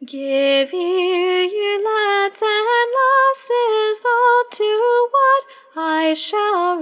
Give ear, ye lads and lasses, all to what I shall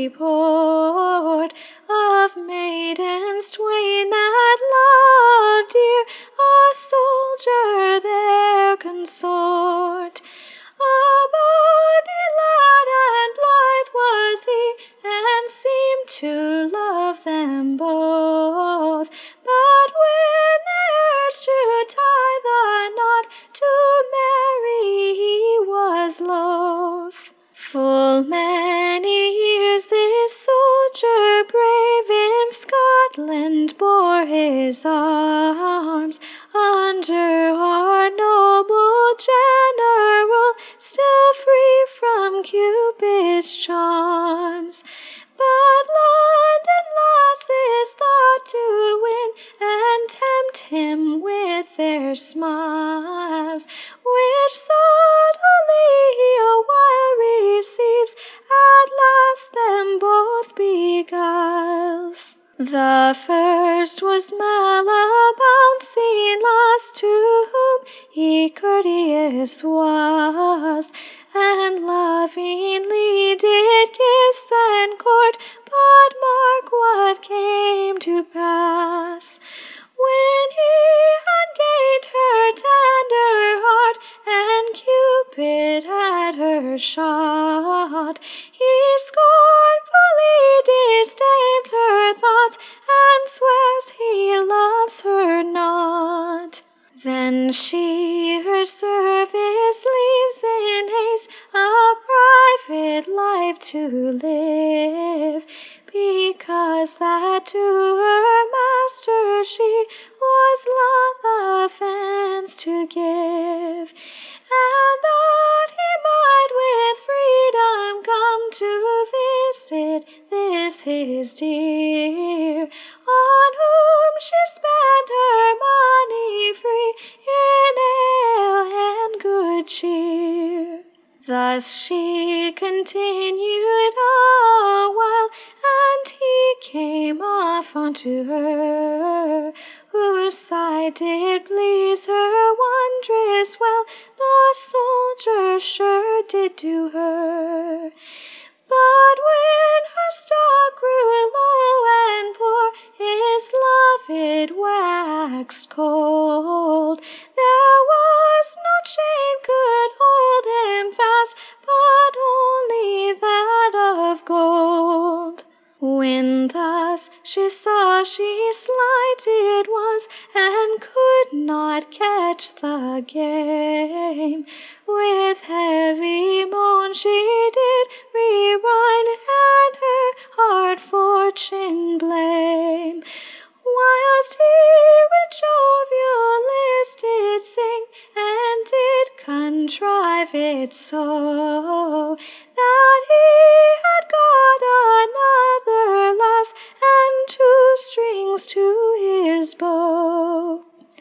report of maidens twain that loved dear a soldier their consort. A bonny lad and blithe was he, and seemed to love them both. But when they urged to tie the knot, to marry he was loth. Full many years this soldier brave in Scotland bore his arms under our noble general, still free from Cupid's charms. But London lasses thought to win and tempt him with their smiles, which subtly he awhile receives, at last them both beguiles. The first was Malabouncing lass, to whom he courteous was, and lovingly did kiss and court. But mark what came to pass. When he had gained her tender heart, and Cupid had her shot, he scornfully disdains her thoughts, and swears he loves her not. Then she her service leaves in haste, a private life to live, because that to her master she was loth offence to give, and that he might with freedom come to visit this his dear, on whom she spent her money free in ale and good cheer. Thus she continued a while, and he came off unto her, whose sight did please her wondrous well, the soldier sure did do her. But when her stock grew low and poor, his love it waxed cold. There was no chain could hold him fast, but only that of gold. When thus she saw she slighted was, and could not catch the game, with heavy moan she did rewind, and her hard fortune blame, whilst he with jovial list did sing, and did contrive it so, that he had got another lass, and 2 strings to his bow.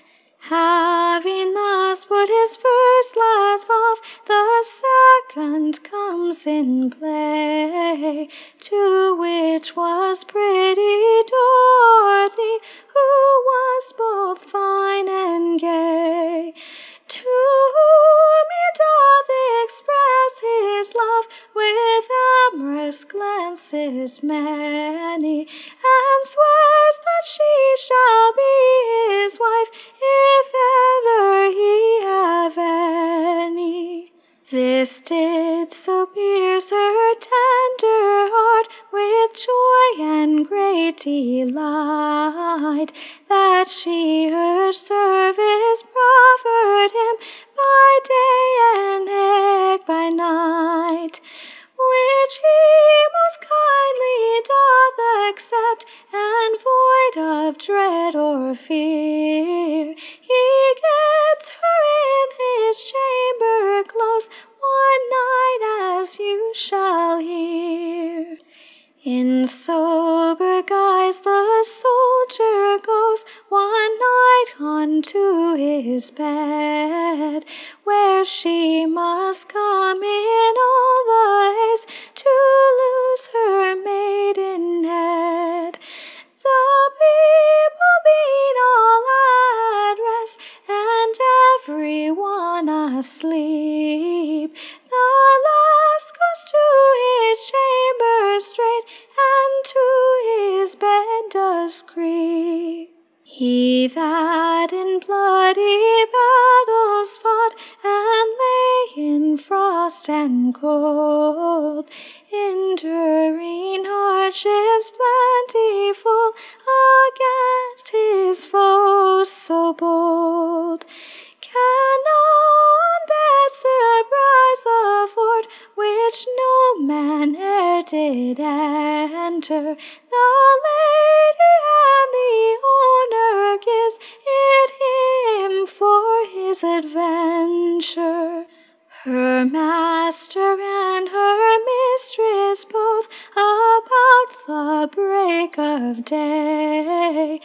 Having thus put his first lass off, the second comes in play, to which was pretty Dorothy, who was both fine and gay, to whom he doth express his love with amorous glances many, and swears that she shall be his wife, if ever he have any. This did so pierce her tender heart with joy and great delight, that she her service proffered him by day and eke by night, which he most kindly doth accept, and void of dread or fear, he gets her in his chamber close one night, as you shall hear. In sober guise the soldier goes one night unto his bed, where she must come in all the haste to lose her maidenhead. The people being all at rest, and everyone asleep. The last goes to his chamber straight, and to his bed does creep. He that in bloody battles fought, and lay in frost and cold, enduring hardships plentiful against his foes so bold, can on bed surprise the fort which no man e'er did enter. The lady and the owner gives it him for his adventure. Her master and her mistress both about the break of day,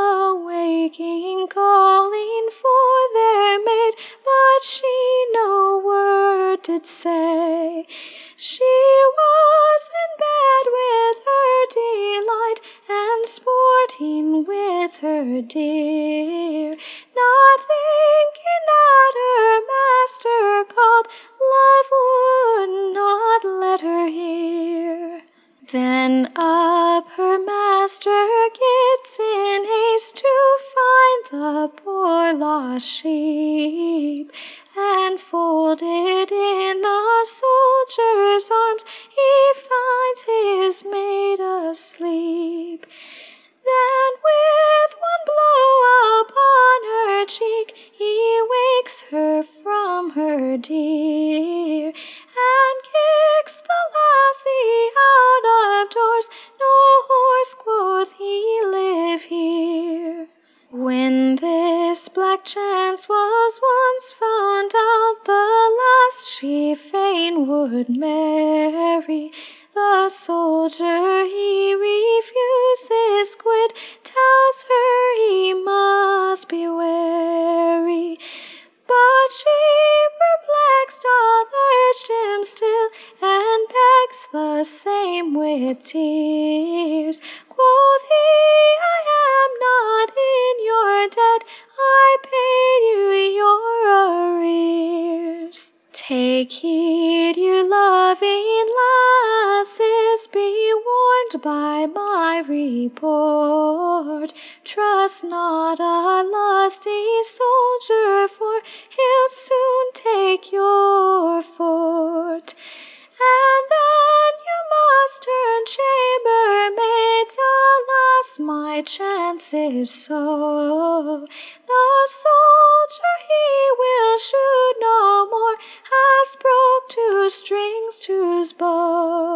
awaking, calling for their maid, but she no word did say. She was in bed with her delight, and sporting with her dear, not thinking that her master called, love would not let her hear. Then up her master gets in haste to find the poor lost sheep, and folded in the soldier's arms he finds his maid asleep. Then with one blow upon her cheek he wakes her from her dear, and kicks the lassie out of doors. No horse, quoth he, live here. When this black chance was once found out, the lass she fain would marry. The soldier he refuses quit, tells her he must be wary. But she, perplexed, doth urge him still, and begs the same with tears. Quoth he, I am not in your debt, I paid you your arrears. Take heed, you loving lasses, be warned by my report. Trust not a lusty soldier, for he'll soon take your fort. And then you must turn chambermaids, alas, my chance is so. The soldier he will shoot no more, has broke two strings to's bow.